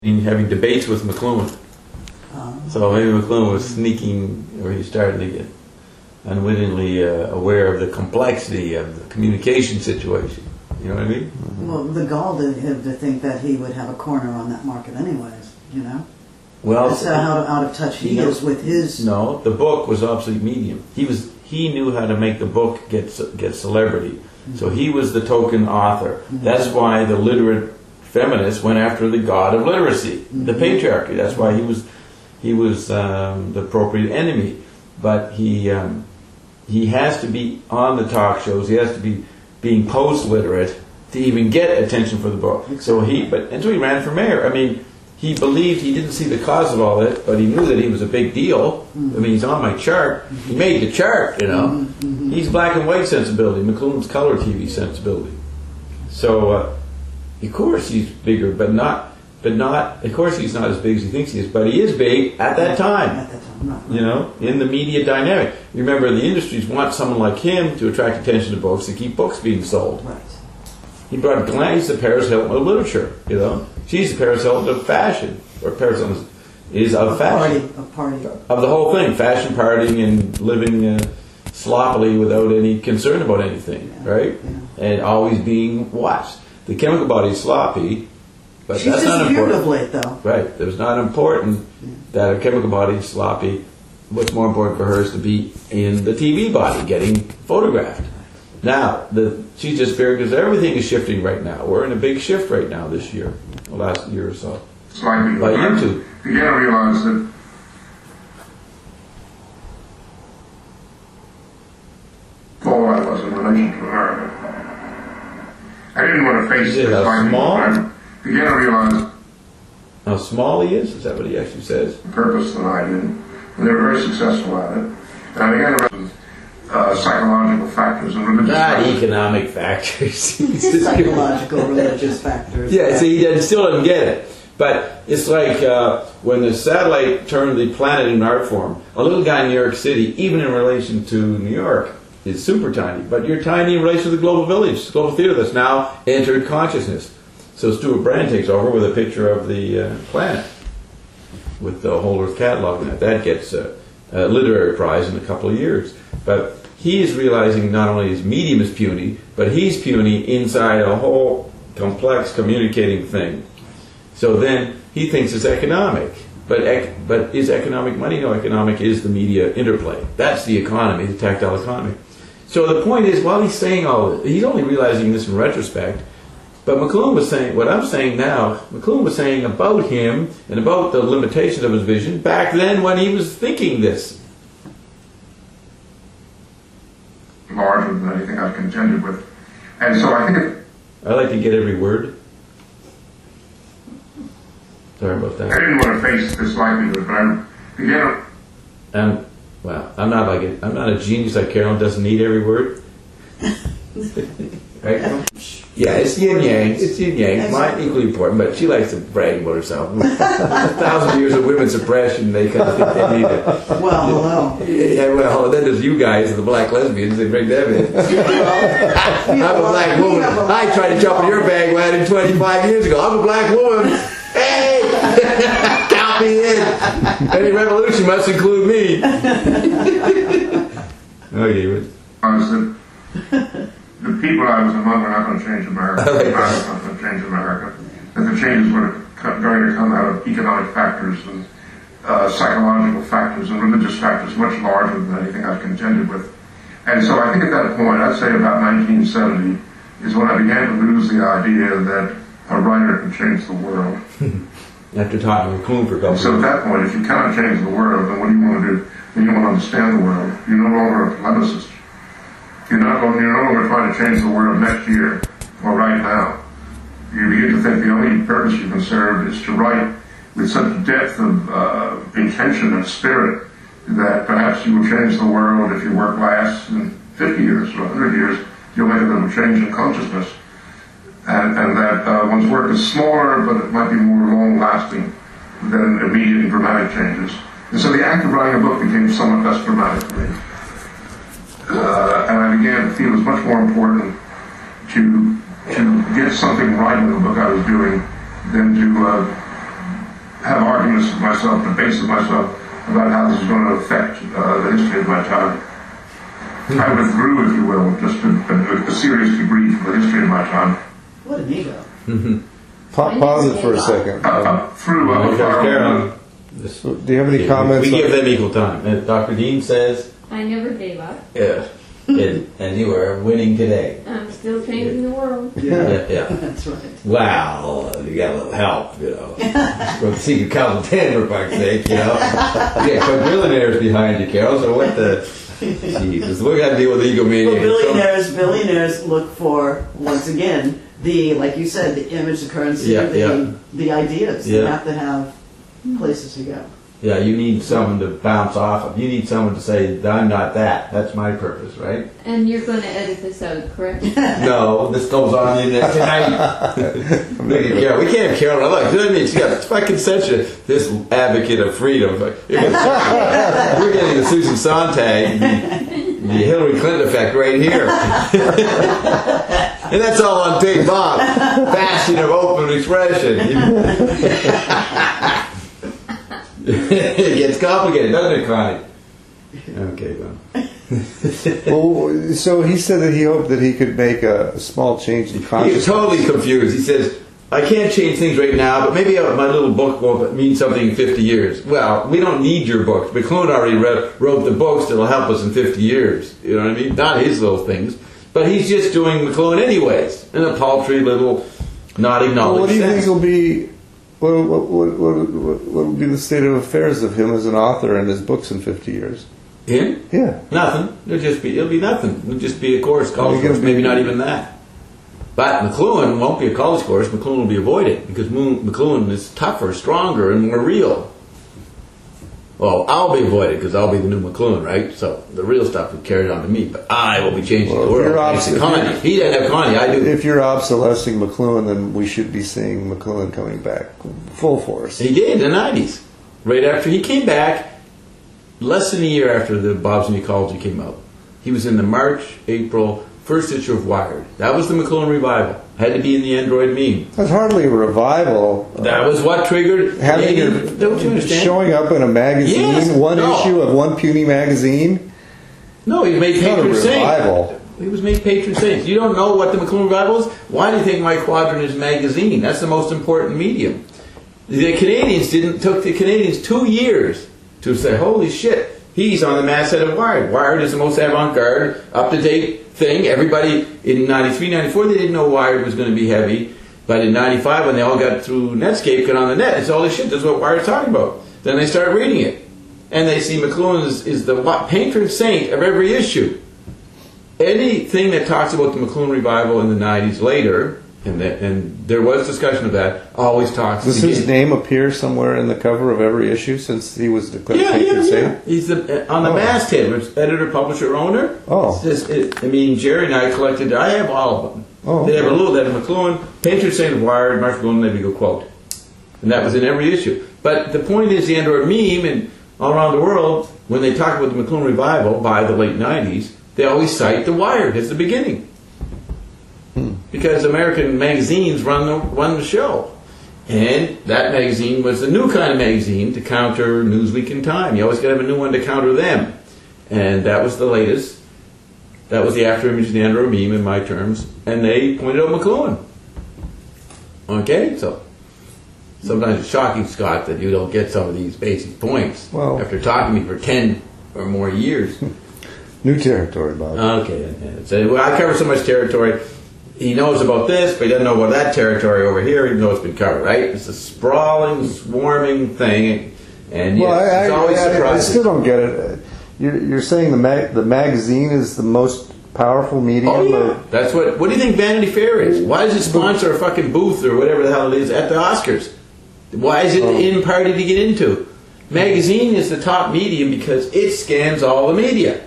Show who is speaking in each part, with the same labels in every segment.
Speaker 1: having debates with McLuhan. So maybe McLuhan was sneaking, or he started to get unwittingly aware of the complexity of the communication situation. You know what I mean?
Speaker 2: Well, the gall did him to think that he would have a corner on that market anyways, you know?
Speaker 1: Well,
Speaker 2: that's how out of touch he is with his...
Speaker 1: No, the book was obsolete medium. He knew how to make the book get celebrity. Mm-hmm. So he was the token author. Mm-hmm. That's why the literate feminists went after the god of literacy, mm-hmm. the patriarchy. That's why he was the appropriate enemy. But he has to be on the talk shows. He has to be being post-literate to even get attention for the book. Exactly. So until he ran for mayor, I mean, he believed, he didn't see the cause of all that, but he knew that he was a big deal. Mm-hmm. I mean, he's on my chart. Mm-hmm. He made the chart, you know. Mm-hmm. He's black and white sensibility. McLuhan's color TV sensibility. So, of course he's bigger, but not, of course he's not as big as he thinks he is, but he is big at that time.
Speaker 2: At that time, right.
Speaker 1: You know, in the media dynamic. You remember, the industries want someone like him to attract attention to books, to keep books being sold.
Speaker 2: Right.
Speaker 1: He brought Glenn, the Paris Hilton of literature, you know. She's the Paris Hilton of fashion, or Paris Hilton is of fashion.
Speaker 2: A party.
Speaker 1: Of the whole thing, fashion, partying, and living sloppily without any concern about anything, right? Yeah. And always being watched. The chemical body is sloppy, but
Speaker 2: she's
Speaker 1: that's not important.
Speaker 2: Of late, though.
Speaker 1: Right. It was not important that a chemical body is sloppy. What's more important for her is to be in the TV body, getting photographed. Now, she's just very, because everything is shifting right now. We're in a big shift right now this year, the last year or so.
Speaker 3: Slightly.
Speaker 1: By YouTube.
Speaker 3: Again, I realized that all I was in relation to America. I didn't want to face this.
Speaker 1: How small?
Speaker 3: Again, I realized
Speaker 1: how small he is? Is that what he actually says?
Speaker 3: The purpose that I did. And they were very successful at it. And I began to realize psychological factors and religious factors.
Speaker 1: Economic factors.
Speaker 2: Psychological, religious factors.
Speaker 1: Yeah, see, he still doesn't get it. But it's like when the satellite turned the planet in art form, a little guy in New York City, even in relation to New York, is super tiny. But you're tiny in relation to the global village, global theater that's now entered consciousness. So Stuart Brand takes over with a picture of the planet with the whole Earth catalog in it. That gets a literary prize in a couple of years. But he is realizing not only his medium is puny, but he's puny inside a whole complex communicating thing. So then he thinks it's economic. But is economic money? No, economic is the media interplay. That's the economy, the tactile economy. So the point is, while he's saying all this, he's only realizing this in retrospect, but McLuhan was saying, what I'm saying now, McLuhan was saying about him and about the limitations of his vision back then when he was thinking this.
Speaker 3: Larger than anything I've contended with. And so I think
Speaker 1: I like to get every word. Sorry about that.
Speaker 3: I didn't want to face this likelihood, but I began.
Speaker 1: Well, I'm not a genius like Carolyn. Doesn't need every word. Right? Yeah, it's yin yang. It's yin yang. Mine equally important, but she likes to brag about herself. 1,000 years of women's suppression, they kind of think they need it.
Speaker 2: Well, hello.
Speaker 1: Yeah, well, then there's you guys, the black lesbians, they bring them in. I'm a black woman. I tried to jump in your bandwagon 25 years ago. I'm a black woman. Hey! Count me in. Any revolution must include me.
Speaker 3: Okay, the people I was among were not going to change America. They're not going to change America. That the changes were going to come out of economic factors and psychological factors and religious factors much larger than anything I've contended with. And so I think at that point, I'd say about 1970, is when I began to lose the idea that a writer can change the world.
Speaker 1: After talking with Kuhn for a couple of years.
Speaker 3: So at that point, if you cannot change the world, then what do you want to do? Then you want to understand the world. You're no longer a polemicist. You're no longer trying to change the world next year or right now. You begin to think the only purpose you can serve is to write with such depth of intention and spirit that perhaps you will change the world. If your work lasts in 50 years or 100 years, you'll make a little change in consciousness. And that one's work is smaller, but it might be more long-lasting than immediate and dramatic changes. And so the act of writing a book became somewhat less dramatic for me. And I began to feel it was much more important to get something right in the book I was doing than to have arguments with myself, debates with myself about how this is going to affect the history of my time. I withdrew, if you will, just a serious degree from the history of my time.
Speaker 2: What an ego.
Speaker 4: Pause it for a second.
Speaker 1: Carolyn,
Speaker 4: Do you have any comments?
Speaker 1: we give them equal time. And Dr. Dean says,
Speaker 5: I never gave up.
Speaker 1: yeah, and you are winning today.
Speaker 5: I'm still changing the world.
Speaker 1: Yeah.
Speaker 2: That's right.
Speaker 1: Wow, you got a little help, you know. From Secret Council 10, for fuck's sake, you know. You got quadrillionaires behind you, Carol, so what the... Jesus, we got to deal with egomaniacs.
Speaker 2: Well, billionaires look for, once again, like you said, the image, the currency, the ideas.
Speaker 1: Yeah.
Speaker 2: You have to have places to go.
Speaker 1: Yeah, you need someone to bounce off of. You need someone to say, I'm not that. That's my purpose, right?
Speaker 5: And you're going to edit this out, correct?
Speaker 1: No, this goes on in there tonight. Yeah, we can't have Carol. Look, you know what I mean? She got fucking such this advocate of freedom. We're getting the Susan Sontag, the Hillary Clinton effect right here. And that's all on tape, Bob. Bastion of open expression. It gets complicated, doesn't it, Connie? Okay, well.
Speaker 4: Well, so he said that he hoped that he could make a small change in
Speaker 1: He's
Speaker 4: consciousness.
Speaker 1: totally confused. He says, I can't change things right now, but maybe my little book will mean something in 50 years. Well, we don't need your books. McLuhan already wrote the books that will help us in 50 years. You know what I mean? Not his little things. But he's just doing McLuhan anyways, in a paltry little, not acknowledged
Speaker 4: Well, what do you
Speaker 1: sense.
Speaker 4: think will be... What will be the state of affairs of him as an author and his books in 50 years?
Speaker 1: Him?
Speaker 4: Yeah.
Speaker 1: Nothing. It'll be nothing. It'll just be a college
Speaker 4: Well,
Speaker 1: course, maybe not even that. But McLuhan won't be a college course. McLuhan will be avoided because McLuhan is tougher, stronger, and more real. Well, I'll be avoided because I'll be the new McLuhan, right? So the real stuff will carry on to me, but I will be changing
Speaker 4: Well,
Speaker 1: the
Speaker 4: if you're
Speaker 1: world.
Speaker 4: obs- if
Speaker 1: Connie.
Speaker 4: you're-
Speaker 1: He doesn't have Connie. I do.
Speaker 4: If you're obsolescing McLuhan, then we should be seeing McLuhan coming back full force.
Speaker 1: He did in the 90s. Right after he came back, less than a year after the Bob's New Ecology came out. He was in the March, April, first issue of Wired. That was the McLuhan revival. Had to be in the Android meme.
Speaker 4: That's hardly a revival.
Speaker 1: That was what triggered...
Speaker 4: Having
Speaker 1: don't you understand?
Speaker 4: showing up in a magazine,
Speaker 1: Yes,
Speaker 4: one
Speaker 1: no.
Speaker 4: issue of one puny magazine.
Speaker 1: No, he was made
Speaker 4: It's not a
Speaker 1: patron saint.
Speaker 4: revival.
Speaker 1: He was made patron saint. You don't know what the McLuhan revival is? Why do you think My Quadrant is magazine? That's the most important medium. The Canadians took the Canadians 2 years to say, holy shit, he's on the masthead of Wired. Wired is the most avant-garde, up-to-date thing. Everybody in 93, 94, they didn't know Wired was going to be heavy. But in 95, when they all got through Netscape, got on the net, it's all this shit. That's what Wired's talking about. Then they start reading it. And they see McLuhan is the patron saint of every issue. Anything that talks about the McLuhan revival in the 90s later, and there was discussion of that, always talks...
Speaker 4: Does his name appear somewhere in the cover of every issue since he was declared patron
Speaker 1: Yeah.
Speaker 4: saint?
Speaker 1: He's on the masthead, which editor, publisher, owner.
Speaker 4: Oh.
Speaker 1: Jerry and I collected. I have all of them.
Speaker 4: Oh,
Speaker 1: They have a
Speaker 4: okay.
Speaker 1: little. They have McLuhan, patron saint of Wired, Mark McLuhan, maybe go quote, and that was in every issue. But the point is, the Android meme and all around the world, when they talk about the McLuhan revival by the late '90s, they always cite the Wired as the beginning. Because American magazines run the show. And that magazine was a new kind of magazine to counter Newsweek and Time. You always got to have a new one to counter them. And that was the latest. That was the after image of the Android meme in my terms. And they pointed out McLuhan. Okay? So sometimes it's shocking, Scott, that you don't get some of these basic points
Speaker 4: Well-
Speaker 1: after talking to me for 10 or more years.
Speaker 4: New territory, Bob.
Speaker 1: Okay, so I cover so much territory. He knows about this, but he doesn't know about that territory over here, even though it's been covered, right? It's a sprawling, swarming thing, and
Speaker 4: Well,
Speaker 1: yes, it's always
Speaker 4: I
Speaker 1: surprising.
Speaker 4: still don't get it. You're saying the magazine is the most powerful medium?
Speaker 1: Oh yeah,
Speaker 4: of-
Speaker 1: that's what do you think Vanity Fair is? Why does it sponsor a fucking booth or whatever the hell it is at the Oscars? Why is it the in party to get into? Magazine is the top medium because it scans all the media.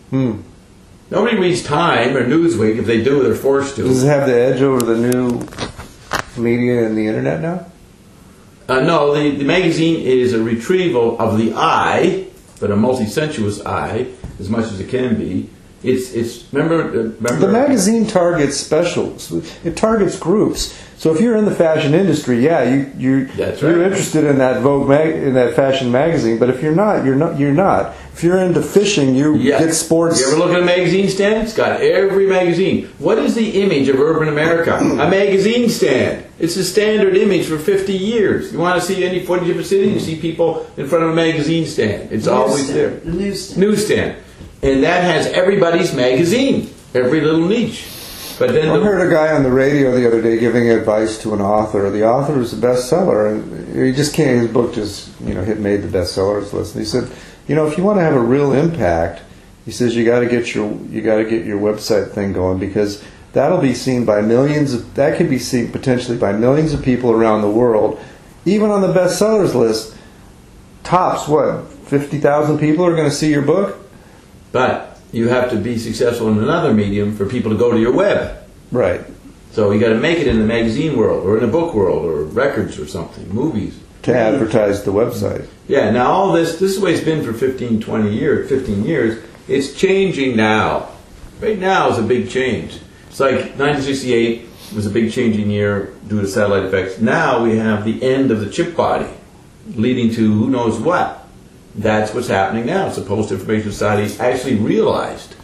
Speaker 1: Nobody reads Time or Newsweek. If they do, they're forced to.
Speaker 4: Does it have the edge over the new media and the internet now?
Speaker 1: No, the magazine is a retrieval of the eye, but a multi-sensuous eye, as much as it can be, Remember
Speaker 4: The magazine targets specials. It targets groups. So if you're in the fashion industry, yeah, you're interested in that in that fashion magazine. But if you're not, you're not. If you're into fishing, you get sports.
Speaker 1: You ever look at a magazine stand? It's got every magazine. What is the image of urban America? A magazine stand. It's a standard image for 50 years. You want to see any footage of a city? You see people in front of a magazine stand. It's always there.
Speaker 2: The newsstand.
Speaker 1: Newsstand. And that has everybody's magazine, every little niche. But then
Speaker 4: I heard a guy on the radio the other day giving advice to an author. The author was a bestseller, and he just can't. His book just made the bestsellers list. And he said, if you want to have a real impact, he says you got to get your website thing going, because that'll be seen by millions. That could be seen potentially by millions of people around the world. Even on the bestsellers list, tops 50,000 people are going to see your book.
Speaker 1: But you have to be successful in another medium for people to go to your web.
Speaker 4: Right.
Speaker 1: So you got to make it in the magazine world, or in the book world, or records, or something, movies.
Speaker 4: To advertise the website.
Speaker 1: Yeah. Now all this is the way it's been for 15 years. It's changing now. Right now is a big change. It's like 1968 was a big changing year due to satellite effects. Now we have the end of the chip body, leading to who knows what. That's what's happening now. It's the Post-Information Society actually realized.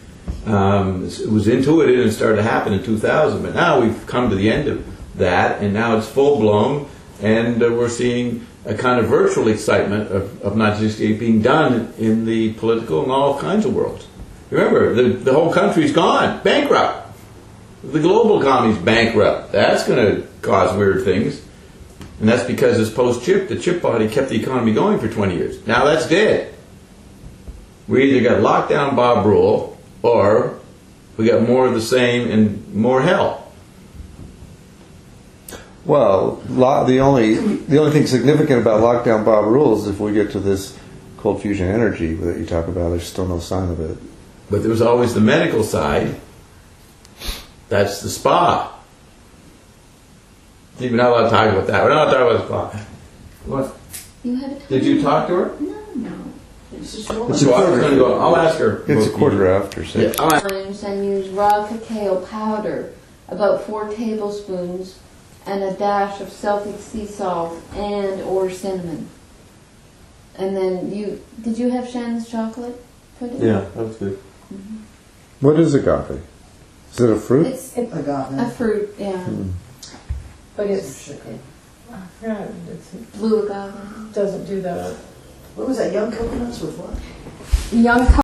Speaker 1: It was intuited and it started to happen in 2000, but now we've come to the end of that, and now it's full-blown, and we're seeing a kind of virtual excitement of 1968 being done in the political and all kinds of worlds. Remember, the whole country's gone, bankrupt. The global economy's bankrupt. That's going to cause weird things. And that's because this post-chip, the chip body kept the economy going for 20 years. Now that's dead. We either got lockdown Bob rule, or we got more of the same and more hell.
Speaker 4: Well, the only thing significant about lockdown Bob rule is if we get to this cold fusion energy that you talk about, there's still no sign of it.
Speaker 1: But there was always the medical side. That's the spa. We're not allowed to talk about that. We're not allowed to talk about the spa. What?
Speaker 5: You had a time.
Speaker 1: Did you talk to her?
Speaker 5: No.
Speaker 2: It's just rolling.
Speaker 4: It's a
Speaker 1: So I was
Speaker 4: quarter.
Speaker 1: going to go. I'll ask her.
Speaker 4: It's a quarter after 6.
Speaker 1: Yeah, I'll ask.
Speaker 5: And use raw cacao powder, about 4 tablespoons, and a dash of Celtic sea salt or cinnamon. And then did you have Shannon's chocolate pudding?
Speaker 1: Yeah, that was good.
Speaker 4: What is agave? Is it a fruit?
Speaker 5: It's
Speaker 2: Agave.
Speaker 5: a fruit, yeah.
Speaker 6: But it's,
Speaker 2: Sugar.
Speaker 6: I forgot, it
Speaker 5: Blue agave.
Speaker 6: doesn't do that.
Speaker 2: What was that? Young coconuts with what?
Speaker 5: Young